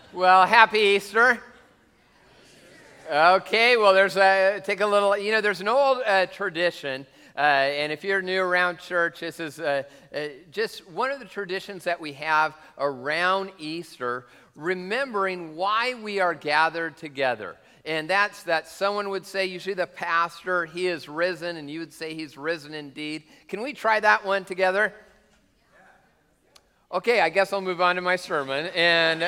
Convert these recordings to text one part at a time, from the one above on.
Well, happy Easter. Okay, well, there's an old tradition, and if you're new around church, this is just one of the traditions that we have around Easter, remembering why we are gathered together. And that's that someone would say, usually the pastor, he is risen, and you would say he's risen indeed. Can we try that one together? Okay, I guess I'll move on to my sermon. And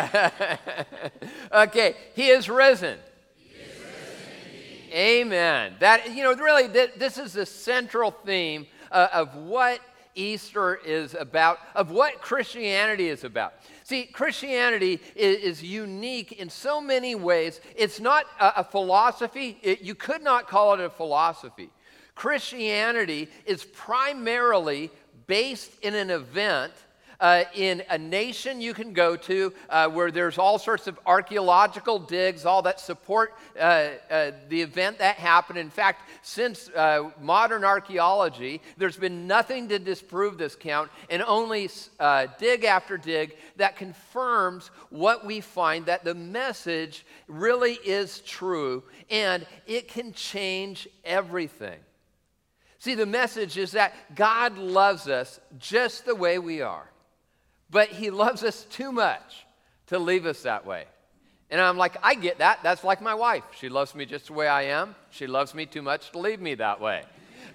okay, he is risen. He is risen. Amen. That really, this is the central theme of what Easter is about, of what Christianity is about. See, Christianity is unique in so many ways. It's not a philosophy. You could not call it a philosophy. Christianity is primarily based in an event in a nation you can go to where there's all sorts of archaeological digs, all that support the event that happened. In fact, since modern archaeology, there's been nothing to disprove this count, and only dig after dig that confirms what we find, that the message really is true, and it can change everything. See, the message is that God loves us just the way we are. But he loves us too much to leave us that way. And I'm like, I get that. That's like my wife. She loves me just the way I am. She loves me too much to leave me that way.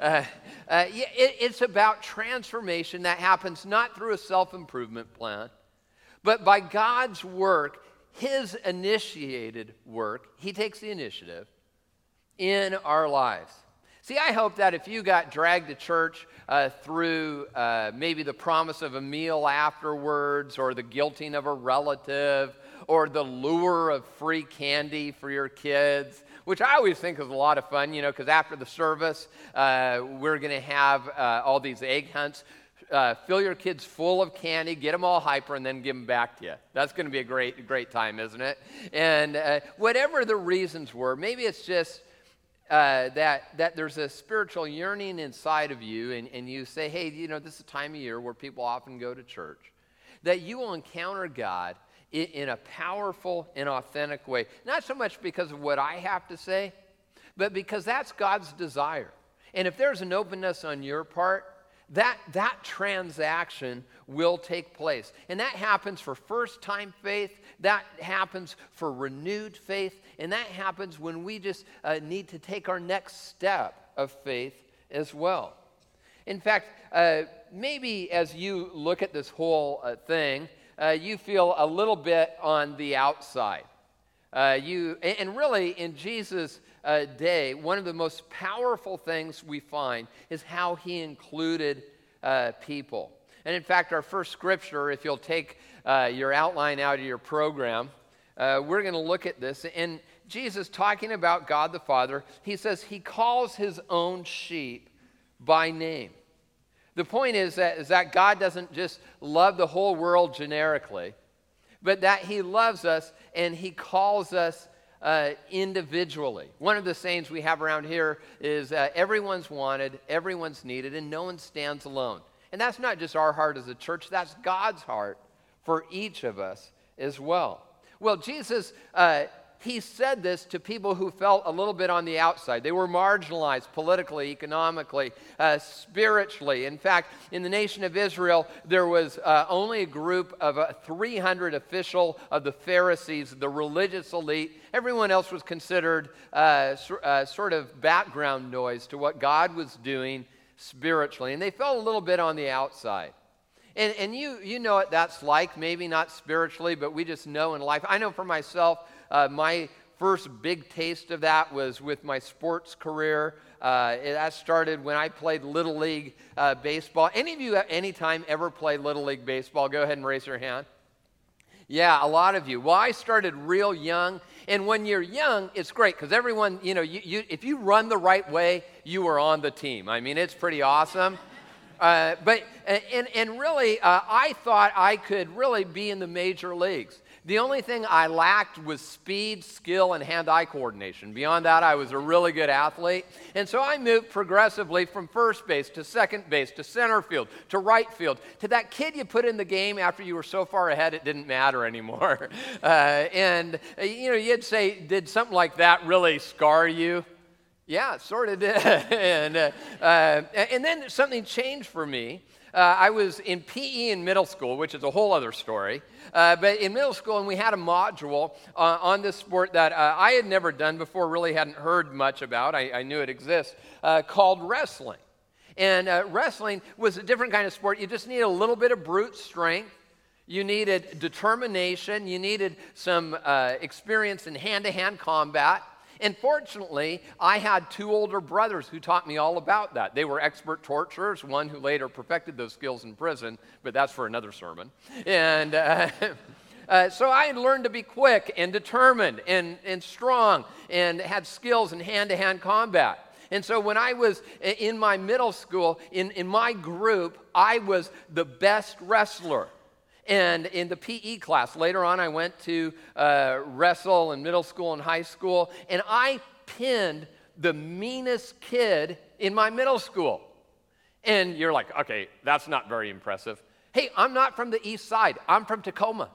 It's about transformation that happens not through a self-improvement plan, but by God's work, his initiated work. He takes the initiative in our lives. See, I hope that if you got dragged to church through maybe the promise of a meal afterwards, or the guilting of a relative, or the lure of free candy for your kids, which I always think is a lot of fun, because after the service, we're going to have all these egg hunts. Fill your kids full of candy, get them all hyper, and then give them back to you. That's going to be a great time, isn't it? And whatever the reasons were, maybe it's just that there's a spiritual yearning inside of you, and you say, hey, this is a time of year where people often go to church, that you will encounter God in a powerful and authentic way. Not so much because of what I have to say, but because that's God's desire. And if there's an openness on your part, that transaction will take place. And that happens for first-time faith, that happens for renewed faith, and that happens when we just need to take our next step of faith as well. In fact, maybe as you look at this whole thing, you feel a little bit on the outside. And really, in Jesus' day, one of the most powerful things we find is how he included people. And in fact, our first scripture, if you'll take your outline out of your program, we're going to look at this. And Jesus, talking about God the Father, he says he calls his own sheep by name. The point is that God doesn't just love the whole world generically, but that he loves us and he calls us individually. One of the sayings we have around here is everyone's wanted, everyone's needed, and no one stands alone. And that's not just our heart as a church, that's God's heart for each of us as well. Well, Jesus, he said this to people who felt a little bit on the outside. They were marginalized politically, economically, spiritually. In fact, in the nation of Israel, there was only a group of 300 official of the Pharisees, the religious elite. Everyone else was considered sort of background noise to what God was doing spiritually. And they felt a little bit on the outside. And you know what that's like, maybe not spiritually, but we just know in life. I know for myself, my first big taste of that was with my sports career. That started when I played Little League baseball. Any of you at any time ever played Little League baseball? Go ahead and raise your hand. Yeah, a lot of you. Well, I started real young, and when you're young, it's great because everyone, if you run the right way, you are on the team. I mean, it's pretty awesome. But really, I thought I could really be in the major leagues. The only thing I lacked was speed, skill, and hand-eye coordination. Beyond that, I was a really good athlete. And so I moved progressively from first base to second base to center field to right field to that kid you put in the game after you were so far ahead it didn't matter anymore. You'd say, did something like that really scar you? Yeah, it sort of did. And then something changed for me. I was in PE in middle school, which is a whole other story. But in middle school, and we had a module on this sport that I had never done before, really hadn't heard much about. I knew it exists, called wrestling. And wrestling was a different kind of sport. You just needed a little bit of brute strength. You needed determination. You needed some experience in hand-to-hand combat. And fortunately, I had two older brothers who taught me all about that. They were expert torturers, one who later perfected those skills in prison, but that's for another sermon. And so I had learned to be quick and determined and strong and had skills in hand-to-hand combat. And so when I was in my middle school, in my group, I was the best wrestler. And in the PE class, later on, I went to wrestle in middle school and high school, and I pinned the meanest kid in my middle school. And you're like, okay, that's not very impressive. Hey, I'm not from the east side. I'm from Tacoma.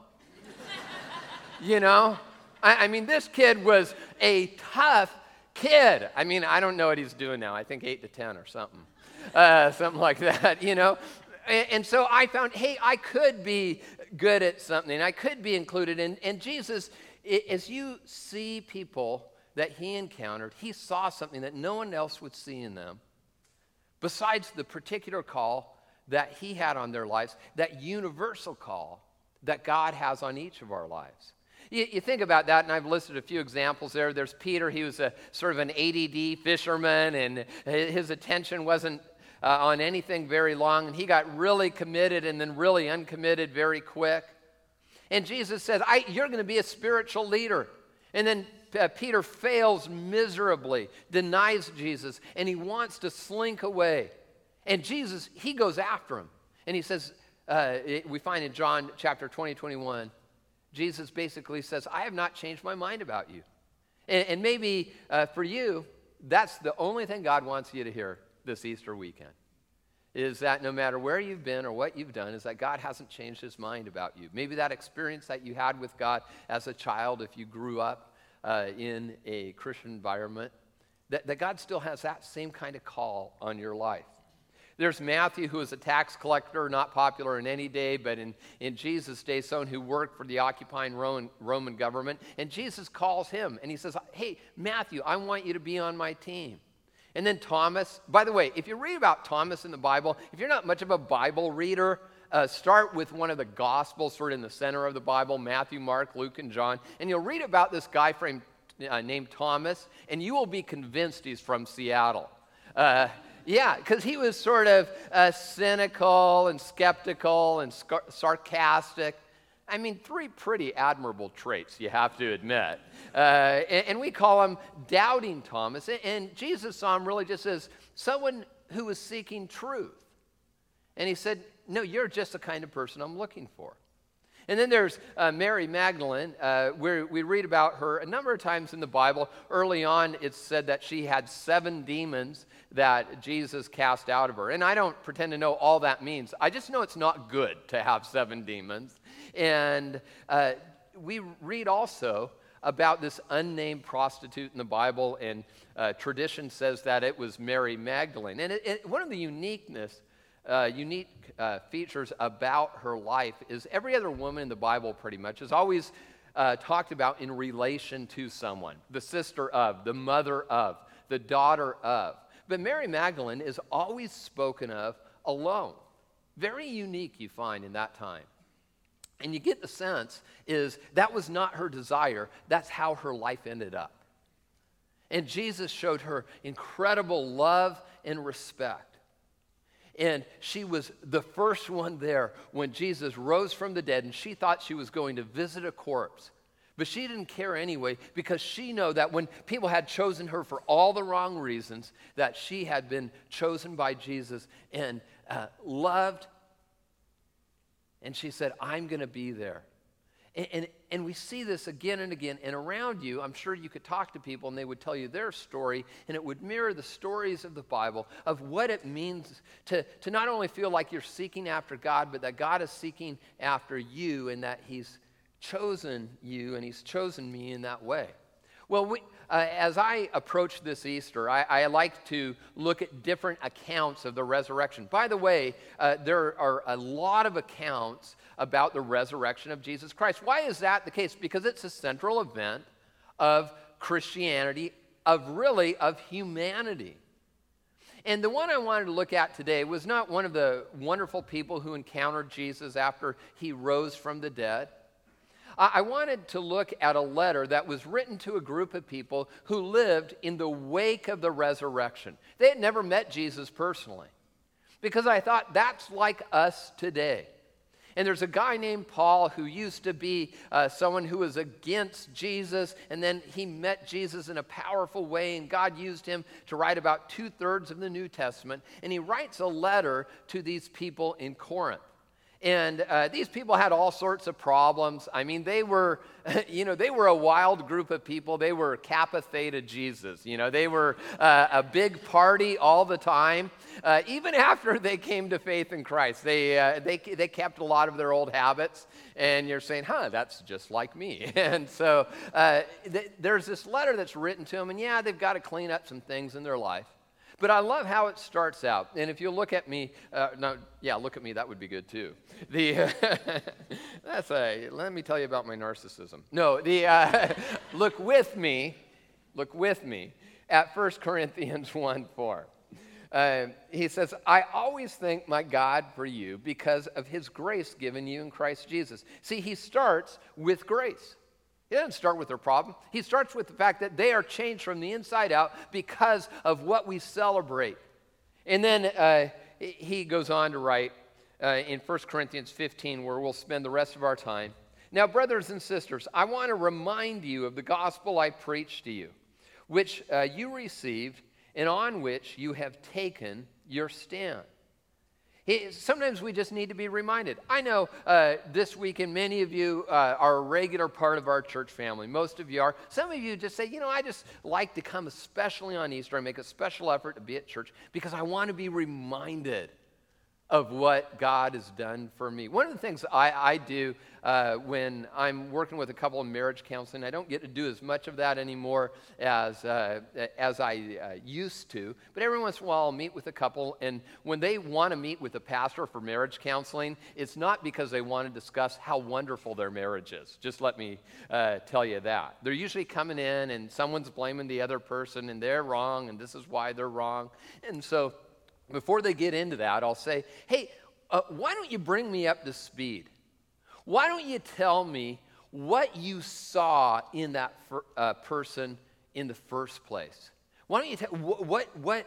I mean, this kid was a tough kid. I mean, I don't know what he's doing now. I think 8 to 10 or something. Something like that, And so I found, hey, I could be good at something. I could be included. And Jesus, as you see people that he encountered, he saw something that no one else would see in them. Besides the particular call that he had on their lives, that universal call that God has on each of our lives. You think about that, and I've listed a few examples there. There's Peter. He was a sort of an ADD fisherman, and his attention wasn't on anything very long, and he got really committed and then really uncommitted very quick. And Jesus says, you're going to be a spiritual leader. And then Peter fails miserably, denies Jesus, and he wants to slink away. And Jesus, he goes after him. And he says, we find in John chapter 20, 21, Jesus basically says, I have not changed my mind about you. And maybe for you, that's the only thing God wants you to hear this Easter weekend, is that no matter where you've been or what you've done, is that God hasn't changed his mind about you. Maybe that experience that you had with God as a child, if you grew up in a Christian environment, that God still has that same kind of call on your life. There's Matthew, who was a tax collector, not popular in any day, but in Jesus' day, someone who worked for the occupying Roman government. And Jesus calls him, and he says, hey, Matthew, I want you to be on my team. And then Thomas. By the way, if you read about Thomas in the Bible, if you're not much of a Bible reader, start with one of the Gospels sort of in the center of the Bible, Matthew, Mark, Luke, and John, and you'll read about this guy named Thomas, and you will be convinced he's from Seattle. Yeah, because he was sort of cynical and skeptical and sarcastic. I mean, 3 pretty admirable traits, you have to admit. And we call him Doubting Thomas. And Jesus saw him really just as someone who was seeking truth. And he said, no, you're just the kind of person I'm looking for. And then there's Mary Magdalene, where we read about her a number of times in the Bible. Early on, it's said that she had 7 demons that Jesus cast out of her. And I don't pretend to know all that means. I just know it's not good to have 7 demons. And we read also about this unnamed prostitute in the Bible, and tradition says that it was Mary Magdalene. And one of the unique features about her life is every other woman in the Bible pretty much is always talked about in relation to someone, the sister of, the mother of, the daughter of. But Mary Magdalene is always spoken of alone. Very unique, you find, in that time. And you get the sense is that was not her desire. That's how her life ended up. And Jesus showed her incredible love and respect. And she was the first one there when Jesus rose from the dead, and she thought she was going to visit a corpse. But she didn't care anyway, because she knew that when people had chosen her for all the wrong reasons, that she had been chosen by Jesus and loved. And she said, I'm going to be there. And we see this again and again. And around you, I'm sure you could talk to people and they would tell you their story, and it would mirror the stories of the Bible of what it means to not only feel like you're seeking after God, but that God is seeking after you, and that he's chosen you and he's chosen me in that way. Well, as I approach this Easter, I like to look at different accounts of the resurrection. By the way, there are a lot of accounts about the resurrection of Jesus Christ. Why is that the case? Because it's a central event of Christianity, of humanity. And the one I wanted to look at today was not one of the wonderful people who encountered Jesus after he rose from the dead. I wanted to look at a letter that was written to a group of people who lived in the wake of the resurrection. They had never met Jesus personally, because I thought that's like us today. And there's a guy named Paul who used to be someone who was against Jesus, and then he met Jesus in a powerful way, and God used him to write about 2/3 of the New Testament. And he writes a letter to these people in Corinth. And these people had all sorts of problems. I mean, they were, they were a wild group of people. They were Kappa Theta Jesus. They were a big party all the time. Even after they came to faith in Christ, they kept a lot of their old habits. And you're saying, that's just like me. And so there's this letter that's written to them. And they've got to clean up some things in their life. But I love how it starts out. And if you look at me, look at me, that would be good too. Let me tell you about my narcissism. No, look with me at 1 Corinthians 1:4. He says, I always thank my God for you because of his grace given you in Christ Jesus. See, he starts with grace. He doesn't start with their problem. He starts with the fact that they are changed from the inside out because of what we celebrate. And then he goes on to write in 1 Corinthians 15, where we'll spend the rest of our time. Now, brothers and sisters, I want to remind you of the gospel I preached to you, which you received and on which you have taken your stand. Sometimes we just need to be reminded. I know this weekend many of you are a regular part of our church family. Most of you are. Some of you just say, I just like to come, especially on Easter. I make a special effort to be at church because I want to be reminded of what God has done for me. One of the things I do when I'm working with a couple in marriage counseling, I don't get to do as much of that anymore as I used to, but every once in a while I'll meet with a couple, and when they want to meet with a pastor for marriage counseling, it's not because they want to discuss how wonderful their marriage is. Just let me tell you that. They're usually coming in and someone's blaming the other person and they're wrong and this is why they're wrong. And so before they get into that, I'll say, hey, why don't you bring me up to speed? Why don't you tell me what you saw in that person in the first place? Why don't you tell what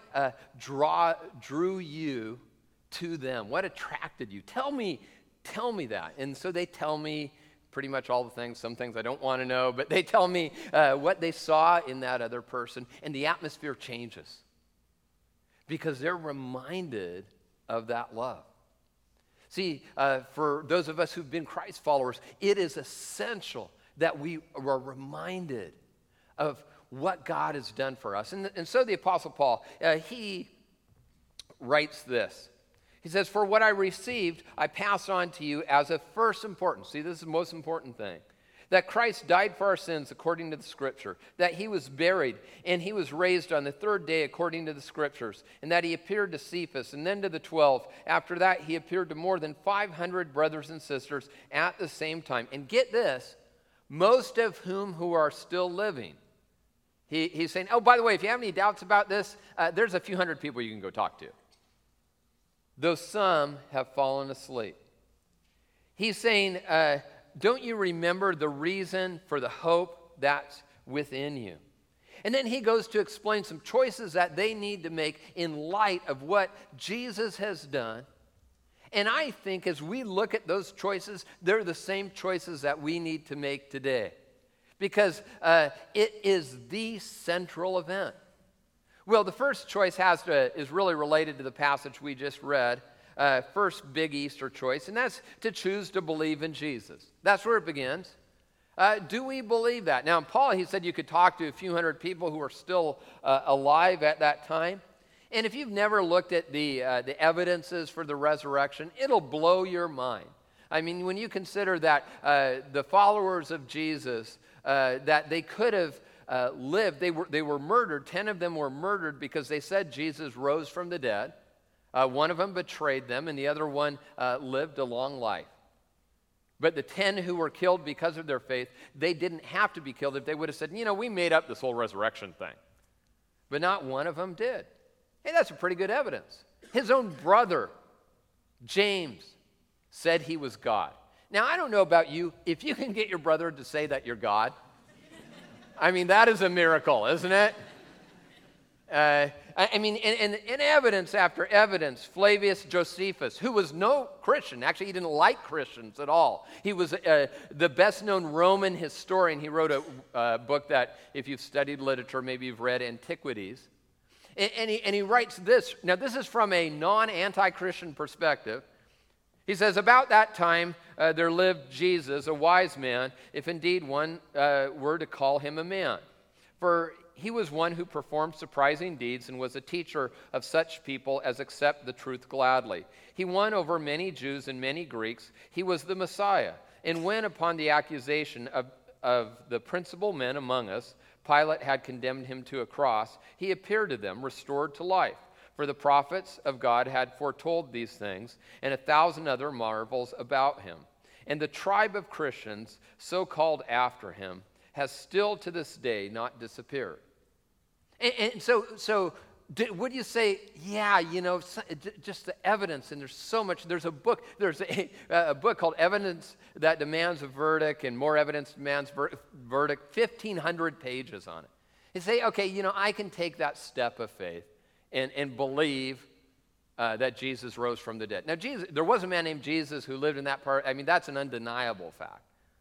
drew you to them? What attracted you? Tell me that. And so they tell me pretty much all the things. Some things I don't want to know, but they tell me what they saw in that other person, and the atmosphere changes because they're reminded of that love. See, for those of us who've been Christ followers, it is essential that we are reminded of what God has done for us. And so the Apostle Paul, he writes this. He says, for what I received, I pass on to you as of first importance. See, this is the most important thing. That Christ died for our sins according to the Scripture, that he was buried, and he was raised on the third day according to the Scriptures, and that he appeared to Cephas, and then to the 12. After that, he appeared to more than 500 brothers and sisters at the same time. And get this, most of who are still living. He's saying, oh, by the way, if you have any doubts about this, there's a few hundred people you can go talk to. Though some have fallen asleep. He's saying, don't you remember the reason for the hope that's within you? And then he goes to explain some choices that they need to make in light of what Jesus has done. And I think as we look at those choices, they're the same choices that we need to make today. Because it is the central event. Well, the first choice is really related to the passage we just read. first big Easter choice, and that's to choose to believe in Jesus. That's where it begins. Do we believe that? Now, Paul, he said you could talk to a few hundred people who are still alive at that time. And if you've never looked at the evidences for the resurrection, it'll blow your mind. I mean, when you consider that the followers of Jesus, that they could have lived, they were murdered. 10 of them were murdered because they said Jesus rose from the dead. One of them betrayed them, and the other one lived a long life. But the 10 who were killed because of their faith, they didn't have to be killed if they would have said, we made up this whole resurrection thing. But not one of them did. Hey, that's a pretty good evidence. His own brother, James, said he was God. Now, I don't know about you. If you can get your brother to say that you're God, I mean, that is a miracle, isn't it? In evidence after evidence, Flavius Josephus, who was no Christian, actually he didn't like Christians at all. He was the best-known Roman historian. He wrote a book that, if you've studied literature, maybe you've read, Antiquities. And he writes this. Now, this is from a non-anti-Christian perspective. He says, about that time there lived Jesus, a wise man, if indeed one were to call him a man. For he was one who performed surprising deeds and was a teacher of such people as accept the truth gladly. He won over many Jews and many Greeks. He was the Messiah. And when, upon the accusation of the principal men among us, Pilate had condemned him to a cross, he appeared to them, restored to life. For the prophets of God had foretold these things, and 1,000 other marvels about him. And the tribe of Christians, so called after him, has still to this day not disappeared. And so would you say, just the evidence, and there's so much, there's a book called Evidence That Demands a Verdict, and More Evidence Demands Verdict, 1,500 pages on it. And say, okay, I can take that step of faith and believe that Jesus rose from the dead. Now, there was a man named Jesus who lived in that part. I mean, that's an undeniable fact.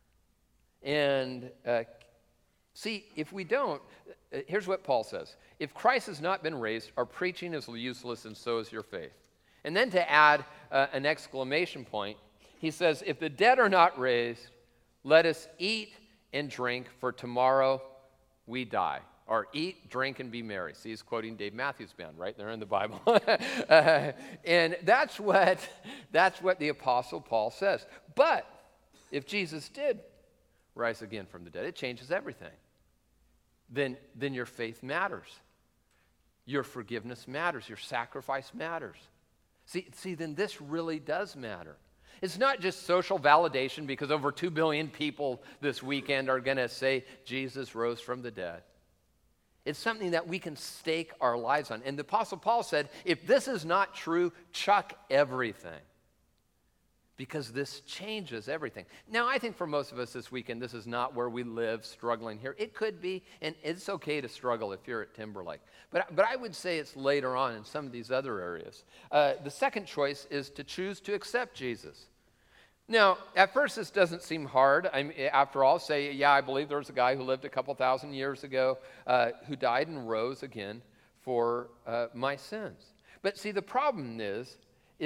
And see, if we don't, here's what Paul says. If Christ has not been raised, our preaching is useless, and so is your faith. And then to add an exclamation point, he says, if the dead are not raised, let us eat and drink, for tomorrow we die. Or eat, drink, and be merry. See, he's quoting Dave Matthews Band right there in the Bible. And that's what the Apostle Paul says. But if Jesus did rise again from the dead, it changes everything. Then your faith matters. Your forgiveness matters. Your sacrifice matters. See, then this really does matter. It's not just social validation because over 2 billion people this weekend are going to say Jesus rose from the dead. It's something that we can stake our lives on. And the Apostle Paul said, if this is not true, chuck everything. Because this changes everything. Now, I think for most of us this weekend, this is not where we live, struggling here. It could be, and it's okay to struggle if you're at Timberlake. But I would say it's later on in some of these other areas. The second choice is to choose to accept Jesus. Now, at first, this doesn't seem hard. After all, say, I believe there was a guy who lived a couple thousand years ago who died and rose again for my sins. But see, the problem is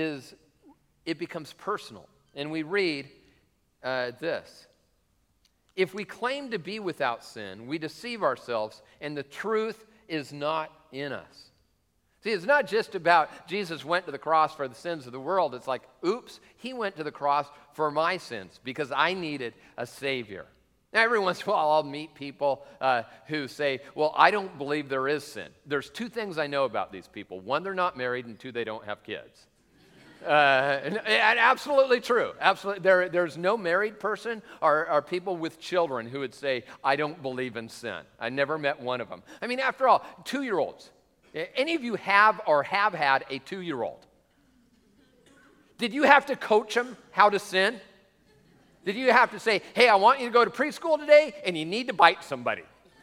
it becomes personal. And we read this. If we claim to be without sin, we deceive ourselves, and the truth is not in us. See, it's not just about Jesus went to the cross for the sins of the world. It's like, oops, he went to the cross for my sins because I needed a Savior. Now, every once in a while, I'll meet people who say, well, I don't believe there is sin. There's 2 things I know about these people. 1, they're not married, and 2, they don't have kids. And absolutely true. Absolutely. There's no married person or people with children who would say, I don't believe in sin. I never met one of them. I mean, after all, 2-year-olds. Any of you have or have had a 2-year-old? Did you have to coach them how to sin? Did you have to say, hey, I want you to go to preschool today, and you need to bite somebody?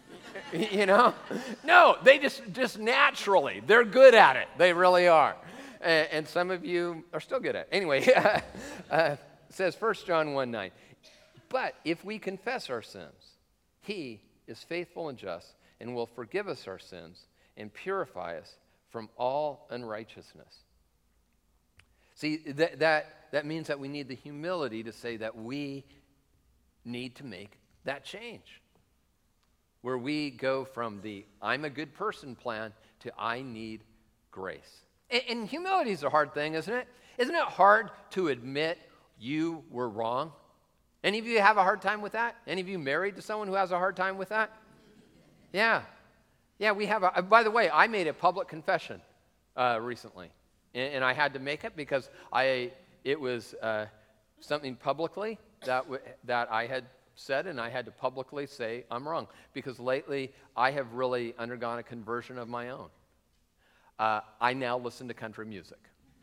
No, they just naturally, they're good at it. They really are. And some of you are still good at it. Anyway, it says 1 John 1:9. But if we confess our sins, he is faithful and just and will forgive us our sins and purify us from all unrighteousness. See, that means that we need the humility to say that we need to make that change, where we go from the I'm a good person plan to I need grace. And humility is a hard thing, isn't it? Isn't it hard to admit you were wrong? Any of you have a hard time with that? Any of you married to someone who has a hard time with that? Yeah. Yeah, we have by the way, I made a public confession recently. And I had to make it because it was something publicly that I had said, and I had to publicly say I'm wrong. Because lately, I have really undergone a conversion of my own. I now listen to country music.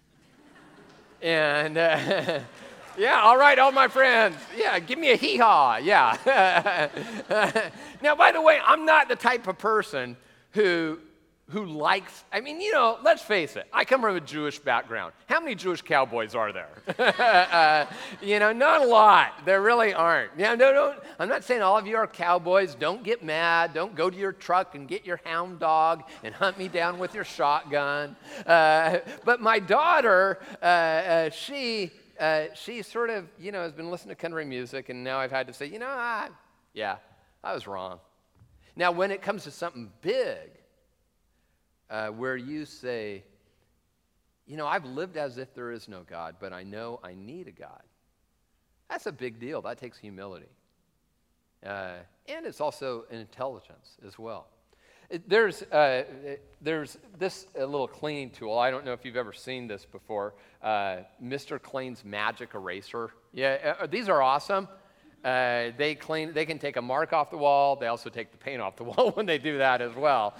And yeah, all right, all my friends. Yeah, give me a hee-haw, yeah. Now, by the way, I'm not the type of person who likes, let's face it, I come from a Jewish background. How many Jewish cowboys are there? Not a lot. There really aren't. I'm not saying all of you are cowboys. Don't get mad. Don't go to your truck and get your hound dog and hunt me down with your shotgun. But my daughter, she sort of, has been listening to country music, and now I've had to say, I was wrong. Now, when it comes to something big, where you say, I've lived as if there is no God, but I know I need a God. That's a big deal. That takes humility. And it's also an intelligence as well. There's this little cleaning tool. I don't know if you've ever seen this before. Mr. Clean's Magic Eraser. Yeah, these are awesome. They can take a mark off the wall. They also take the paint off the wall when they do that as well.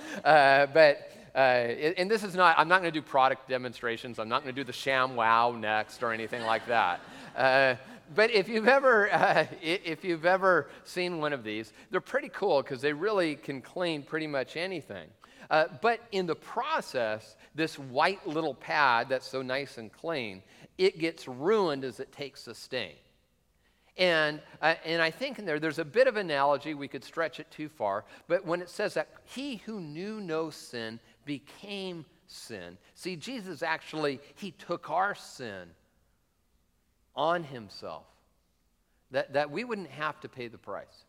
And this is not, I'm not going to do product demonstrations. I'm not going to do the ShamWow next or anything like that. But if you've ever seen one of these, they're pretty cool because they really can clean pretty much anything. But in the process, this white little pad that's so nice and clean, it gets ruined as it takes the stain. And I think there's a bit of analogy. We could stretch it too far. But when it says that he who knew no sin became sin. See, Jesus actually, he took our sin on himself. That we wouldn't have to pay the price.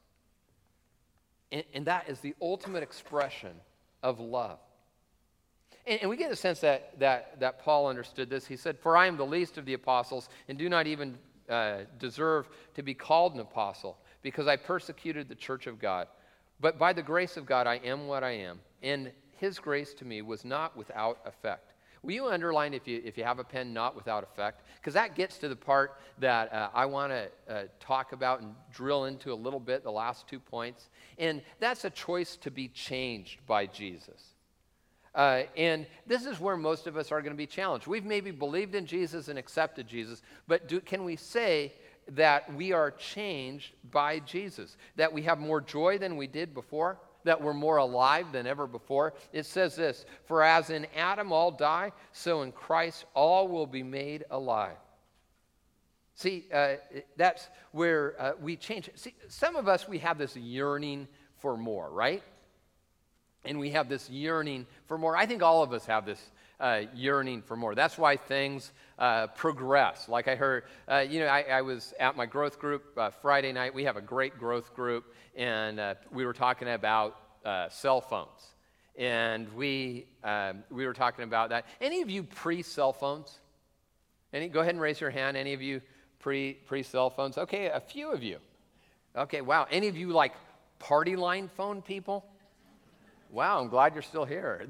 And that is the ultimate expression of love. And we get a sense that Paul understood this. He said, "For I am the least of the apostles and do not even deserve to be called an apostle because I persecuted the church of God. But by the grace of God, I am what I am. And his grace to me was not without effect." Will you underline, if you have a pen, not without effect? Because that gets to the part that I want to talk about and drill into a little bit, the last 2 points. And that's a choice to be changed by Jesus. And this is where most of us are going to be challenged. We've maybe believed in Jesus and accepted Jesus, but can we say that we are changed by Jesus? That we have more joy than we did before? That we're more alive than ever before? It says this, "For as in Adam all die, so in Christ all will be made alive." See, that's where we change. See, some of us, we have this yearning for more, right? And we have this yearning for more. I think all of us have this yearning for more. That's why things progress. Like I heard, I was at my growth group Friday night. We have a great growth group, and we were talking about cell phones. And we were talking about that. Any of you pre-cell phones? Go ahead and raise your hand. Any of you pre-cell phones? Okay, a few of you. Okay, wow. Any of you like party line phone people? Wow, I'm glad you're still here.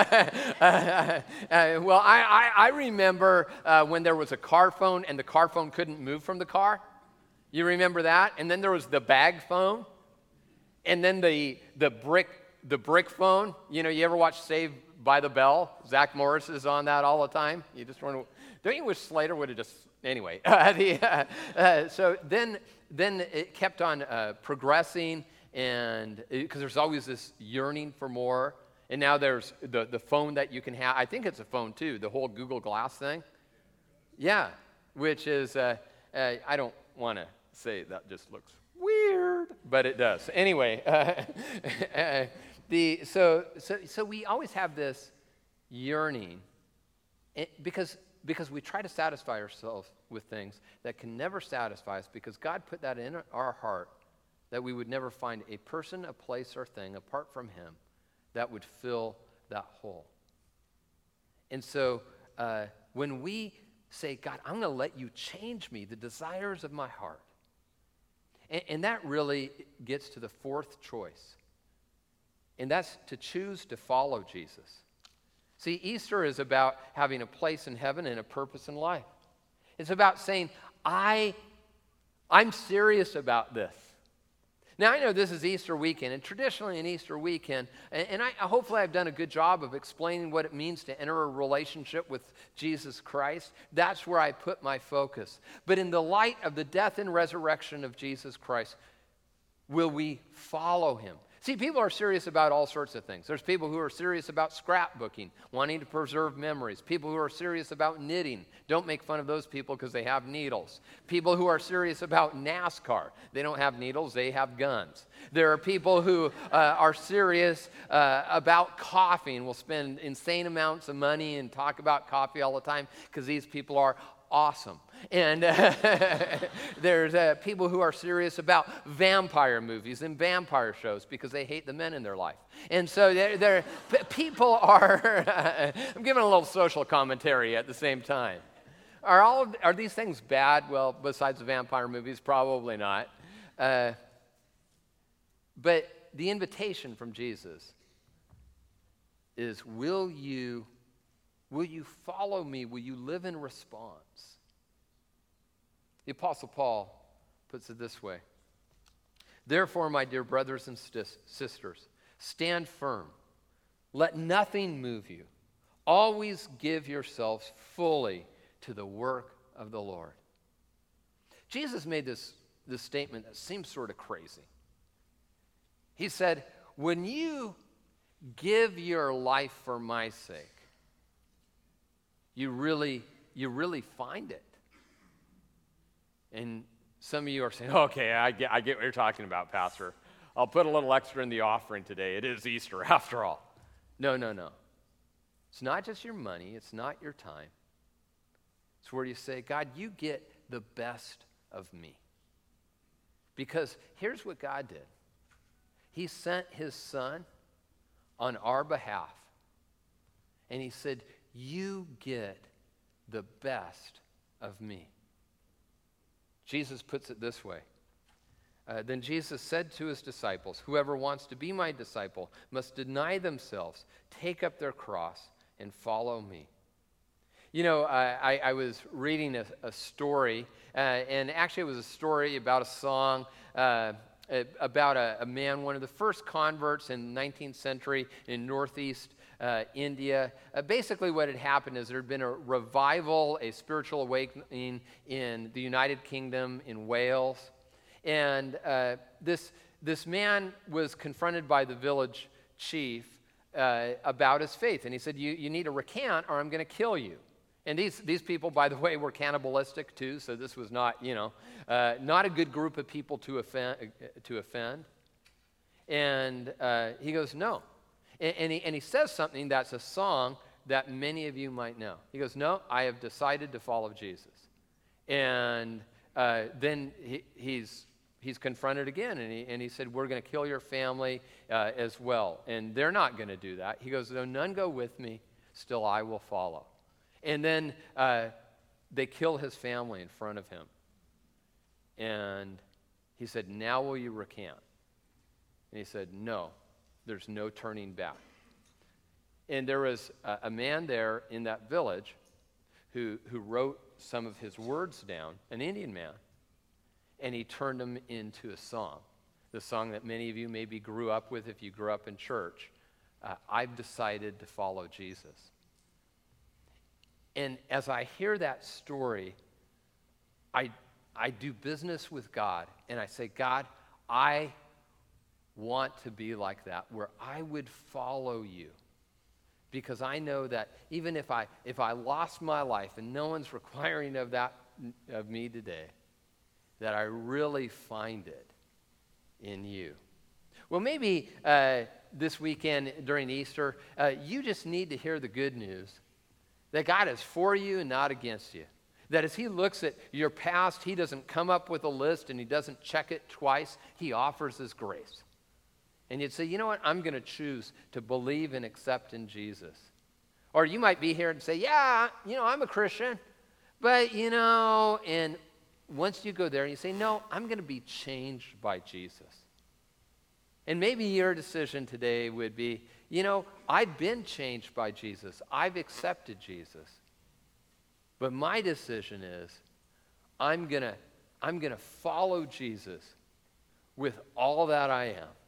Well, I remember when there was a car phone and the car phone couldn't move from the car. You remember that? And then there was the bag phone, and then the brick phone. You ever watch Saved by the Bell? Zach Morris is on that all the time. You just want to. Don't you wish Slater would have just anyway? So then it kept on progressing. And because there's always this yearning for more. And now there's the phone that you can have. I think it's a phone too, the whole Google Glass thing. Yeah, which is, I don't want to say that just looks weird, but it does. Anyway, so we always have this yearning because because we try to satisfy ourselves with things that can never satisfy us, because God put that in our heart that we would never find a person, a place, or thing apart from him that would fill that hole. And so when we say, God, I'm going to let you change me, the desires of my heart, and that really gets to the fourth choice, and that's to choose to follow Jesus. See, Easter is about having a place in heaven and a purpose in life. It's about saying, I'm serious about this. Now, I know this is Easter weekend, and traditionally in Easter weekend, and hopefully I've done a good job of explaining what it means to enter a relationship with Jesus Christ. That's where I put my focus. But in the light of the death and resurrection of Jesus Christ, will we follow him? See, people are serious about all sorts of things. There's people who are serious about scrapbooking, wanting to preserve memories. People who are serious about knitting. Don't make fun of those people because they have needles. People who are serious about NASCAR. They don't have needles, they have guns. There are people who are serious about coffee and will spend insane amounts of money and talk about coffee all the time because these people are awesome. And there's people who are serious about vampire movies and vampire shows because they hate the men in their life. And so people are, I'm giving a little social commentary at the same time. Are these things bad? Well, besides the vampire movies, probably not. But the invitation from Jesus is, will you follow me? Will you live in response? The Apostle Paul puts it this way. Therefore, my dear brothers and sisters, stand firm. Let nothing move you. Always give yourselves fully to the work of the Lord. Jesus made this statement that seems sort of crazy. He said, when you give your life for my sake, you really find it. And some of you are saying, okay, I get what you're talking about, Pastor. I'll put a little extra in the offering today. It is Easter after all. No. It's not just your money. It's not your time. It's where you say, God, you get the best of me. Because here's what God did. He sent his son on our behalf. And he said, you get the best of me. Jesus puts it this way. Then Jesus said to his disciples, whoever wants to be my disciple must deny themselves, take up their cross, and follow me. You know, I was reading a story, and actually it was a story about a song about a man, one of the first converts in the 19th century in northeast India. Basically what had happened is there had been a revival, a spiritual awakening in the United Kingdom, in Wales. And this man was confronted by the village chief about his faith. And he said, you need to recant or I'm going to kill you. And these people, by the way, were cannibalistic too, so this was not, not a good group of people to offend. And he goes, no. And he says something that's a song that many of you might know. He goes, no, I have decided to follow Jesus. And then he's confronted again, and he said, we're going to kill your family as well. And they're not going to do that. He goes, though none go with me, still I will follow. And then they kill his family in front of him. And he said, now will you recant? And he said, no, there's no turning back. And there was a man there in that village who wrote some of his words down, an Indian man, and he turned them into a song, the song that many of you maybe grew up with if you grew up in church. I've decided to follow Jesus. And as I hear that story, I do business with God, and I say, God, I want to be like that, where I would follow you. Because I know that even if I lost my life, and no one's requiring of me today, that I really find it in you. Well, maybe this weekend during Easter, you just need to hear the good news That God is for you and not against you. That as he looks at your past, he doesn't come up with a list and he doesn't check it twice. He offers his grace. And you'd say, you know what? I'm going to choose to believe and accept in Jesus. Or you might be here and say, yeah, I'm a Christian. But, and once you go there and you say, no, I'm going to be changed by Jesus. And maybe your decision today would be, I've been changed by Jesus. I've accepted Jesus. But my decision is, I'm going to follow Jesus with all that I am.